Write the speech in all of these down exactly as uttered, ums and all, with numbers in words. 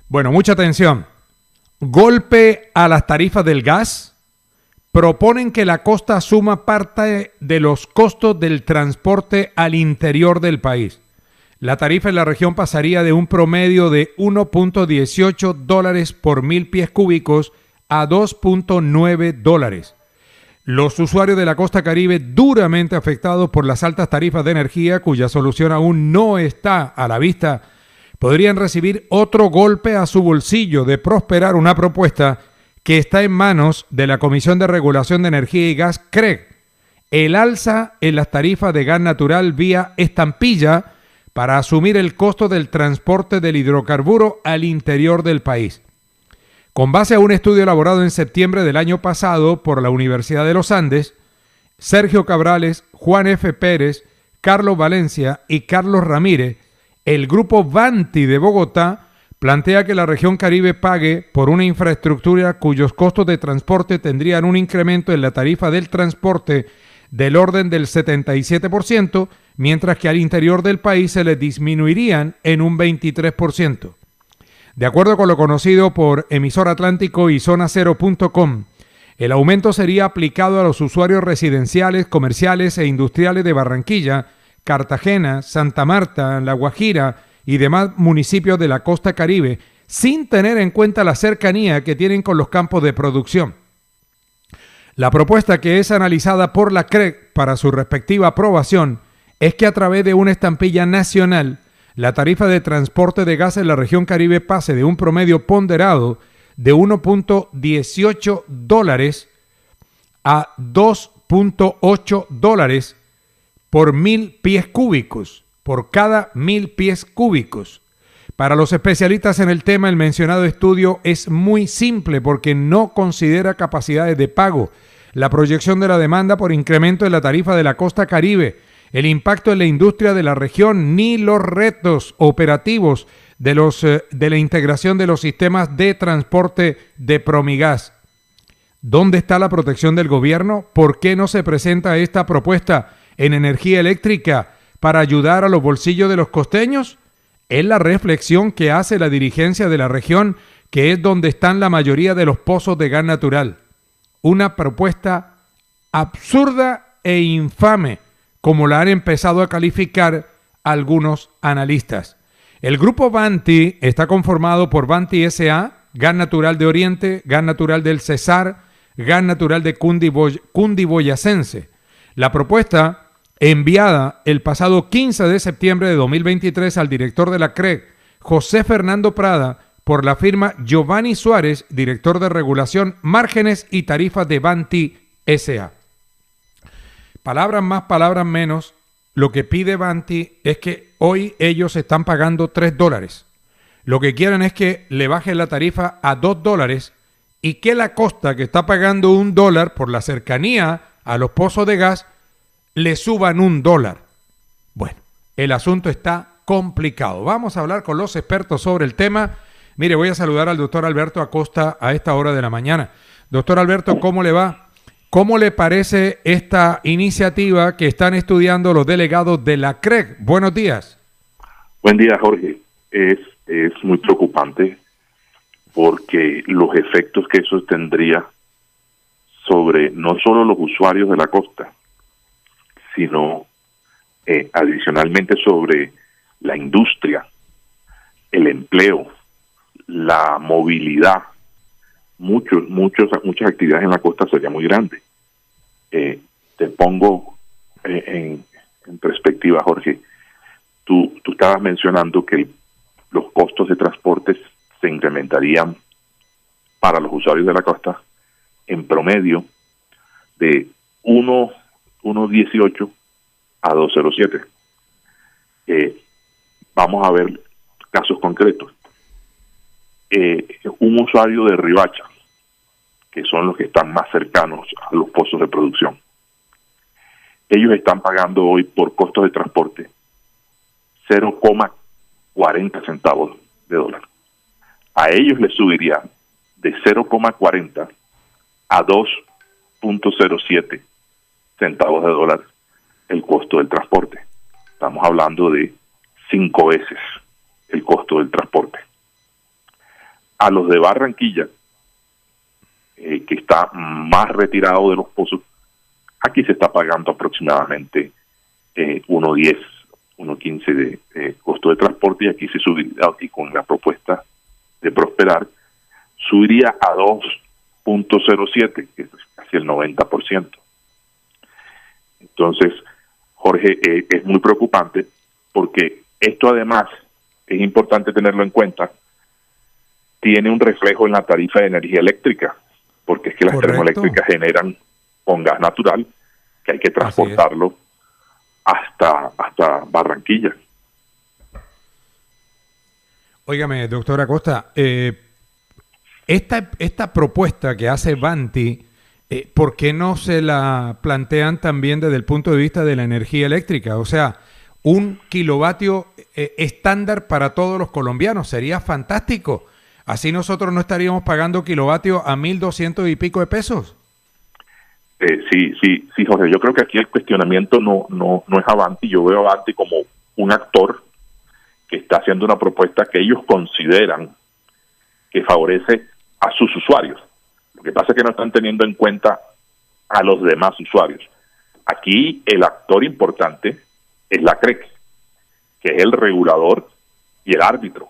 Bueno, mucha atención. Golpe a las tarifas del gas. Proponen que la costa asuma parte de los costos del transporte al interior del país. La tarifa en la región pasaría de un promedio de uno punto dieciocho dólares por mil pies cúbicos a dos punto nueve dólares. Los usuarios de la costa caribe duramente afectados por las altas tarifas de energía, cuya solución aún no está a la vista, podrían recibir otro golpe a su bolsillo de prosperar una propuesta que está en manos de la Comisión de Regulación de Energía y Gas, C R E G, el alza en las tarifas de gas natural vía estampilla para asumir el costo del transporte del hidrocarburo al interior del país. Con base a un estudio elaborado en septiembre del año pasado por la Universidad de los Andes, Sergio Cabrales, Juan F. Pérez, Carlos Valencia y Carlos Ramírez, el grupo Vanti de Bogotá plantea que la región Caribe pague por una infraestructura cuyos costos de transporte tendrían un incremento en la tarifa del transporte del orden del setenta y siete por ciento, mientras que al interior del país se les disminuirían en un veintitrés por ciento. De acuerdo con lo conocido por Emisor Atlántico y Zona Cero punto com, el aumento sería aplicado a los usuarios residenciales, comerciales e industriales de Barranquilla, Cartagena, Santa Marta, La Guajira y demás municipios de la costa Caribe, sin tener en cuenta la cercanía que tienen con los campos de producción. La propuesta, que es analizada por la C R E G para su respectiva aprobación, es que a través de una estampilla nacional, la tarifa de transporte de gas en la región Caribe pase de un promedio ponderado de uno punto dieciocho dólares a dos punto ocho dólares por mil pies cúbicos, por cada mil pies cúbicos. Para los especialistas en el tema, el mencionado estudio es muy simple porque no considera capacidades de pago, la proyección de la demanda por incremento en la tarifa de la costa Caribe, el impacto en la industria de la región, ni los retos operativos de, los, eh, de la integración de los sistemas de transporte de Promigas. ¿Dónde está la protección del gobierno? ¿Por qué no se presenta esta propuesta en energía eléctrica para ayudar a los bolsillos de los costeños? Es la reflexión que hace la dirigencia de la región, que es donde están la mayoría de los pozos de gas natural. Una propuesta absurda e infame, como la han empezado a calificar algunos analistas. El grupo Vanti está conformado por Vanti S A, Gas Natural de Oriente, Gas Natural del Cesar, Gas Natural de Cundiboy- Cundiboyacense. La propuesta, enviada el pasado quince de septiembre de dos mil veintitrés al director de la C R E G, José Fernando Prada, por la firma Giovanni Suárez, director de regulación, márgenes y tarifas de Vanti S A. Palabras más, palabras menos, lo que pide Vanti es que hoy ellos están pagando tres dólares. Lo que quieren es que le bajen la tarifa a dos dólares y que la costa, que está pagando un dólar por la cercanía a los pozos de gas, le suban un dólar. Bueno, el asunto está complicado. Vamos a hablar con los expertos sobre el tema. Mire, voy a saludar al doctor Alberto Acosta a esta hora de la mañana. Doctor Alberto, ¿cómo le va? ¿Cómo le parece esta iniciativa que están estudiando los delegados de la C R E G? Buenos días. Buen día, Jorge. Es, es muy preocupante porque los efectos que eso tendría sobre no solo los usuarios de la costa, sino eh, adicionalmente sobre la industria, el empleo, la movilidad, muchos, muchos, muchas actividades en la costa sería muy grande. Eh, te pongo eh, en, en perspectiva, Jorge. Tú, tú estabas mencionando que los costos de transporte se incrementarían para los usuarios de la costa en promedio de uno punto dieciocho a dos punto cero siete. Eh, vamos a ver casos concretos. Eh, un usuario de Riohacha, que son los que están más cercanos a los pozos de producción, ellos están pagando hoy por costos de transporte cero coma cuarenta centavos de dólar. A ellos les subiría de cero coma cuarenta a dos punto cero siete centavos de dólar el costo del transporte. Estamos hablando de cinco veces el costo del transporte. a los de Barranquilla, eh, que está más retirado de los pozos, aquí se está pagando aproximadamente eh, uno diez, uno quince de eh, costo de transporte, y aquí se subiría, aquí con la propuesta de Prosperar, subiría a dos punto cero siete, que es casi el noventa por ciento. Entonces, Jorge, eh, es muy preocupante porque esto además, es importante tenerlo en cuenta, tiene un reflejo en la tarifa de energía eléctrica, porque es que las Correcto. termoeléctricas generan con gas natural, que hay que transportarlo hasta, hasta Barranquilla. Óigame, doctora Acosta, eh, esta, esta propuesta que hace Vanti, eh, ¿por qué no se la plantean también desde el punto de vista de la energía eléctrica? O sea, un kilovatio eh, estándar para todos los colombianos, sería fantástico. Así nosotros no estaríamos pagando kilovatios a mil doscientos y pico de pesos. Eh, sí, sí, sí, Jorge, yo creo que aquí el cuestionamiento no, no, no es Avanti. Yo veo a Avanti como un actor que está haciendo una propuesta que ellos consideran que favorece a sus usuarios. Lo que pasa es que no están teniendo en cuenta a los demás usuarios. Aquí el actor importante es la C R E C, que es el regulador y el árbitro.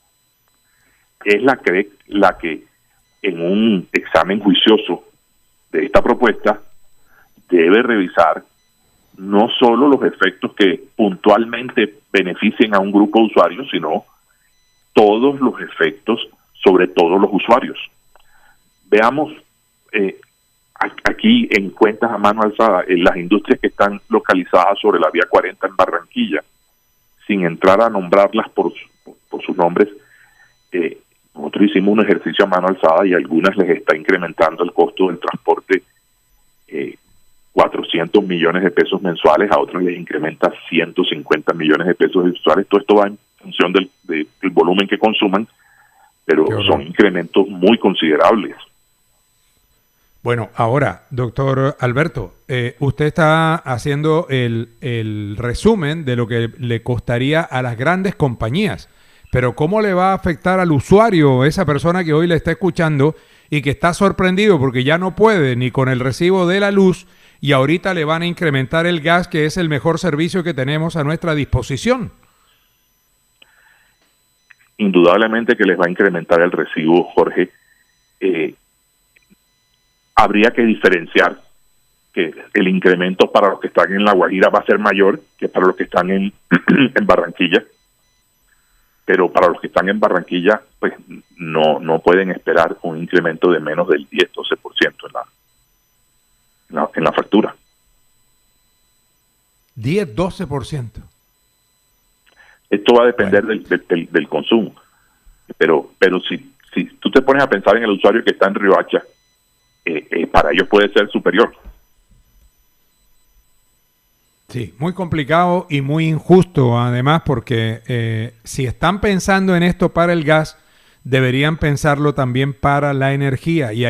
Es la C R E C la que en un examen juicioso de esta propuesta debe revisar no solo los efectos que puntualmente beneficien a un grupo de usuarios, sino todos los efectos sobre todos los usuarios. Veamos eh, aquí en cuentas a mano alzada, en las industrias que están localizadas sobre la vía cuarenta en Barranquilla, sin entrar a nombrarlas por, por, por sus nombres, eh, nosotros hicimos un ejercicio a mano alzada y a algunas les está incrementando el costo del transporte eh, cuatrocientos millones de pesos mensuales, a otras les incrementa ciento cincuenta millones de pesos mensuales. Todo esto va en función del, de, del volumen que consuman, pero son incrementos muy considerables. Bueno, ahora, doctor Alberto, eh, usted está haciendo el, el resumen de lo que le costaría a las grandes compañías, pero ¿cómo le va a afectar al usuario, esa persona que hoy le está escuchando y que está sorprendido porque ya no puede ni con el recibo de la luz y ahorita le van a incrementar el gas, que es el mejor servicio que tenemos a nuestra disposición? Indudablemente que les va a incrementar el recibo, Jorge. Eh, habría que diferenciar que el incremento para los que están en La Guajira va a ser mayor que para los que están en, en Barranquilla, pero para los que están en Barranquilla pues no no pueden esperar un incremento de menos del diez a doce por ciento en la, en la, en la factura. diez a doce por ciento. Esto va a depender Bueno. del, del, del consumo, pero pero si, si tú te pones a pensar en el usuario que está en Riohacha, Eh, eh, para ellos puede ser superior. Sí, muy complicado y muy injusto además, porque eh, si están pensando en esto para el gas, deberían pensarlo también para la energía. Y